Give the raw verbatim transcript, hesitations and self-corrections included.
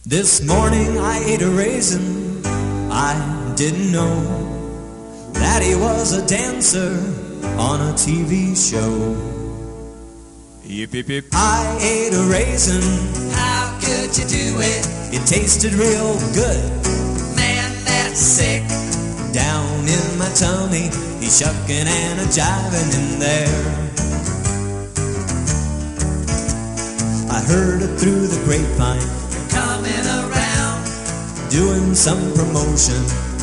This morning I ate a raisin. I didn't know that he was a dancer on a T V show. Yip, yip, yip. I ate a raisin. How could you do it? It tasted real good. Man, that's sick. Down in my tummy, he's shucking and a jiving in there. I heard it through the grapevine, coming around, doing some promotion.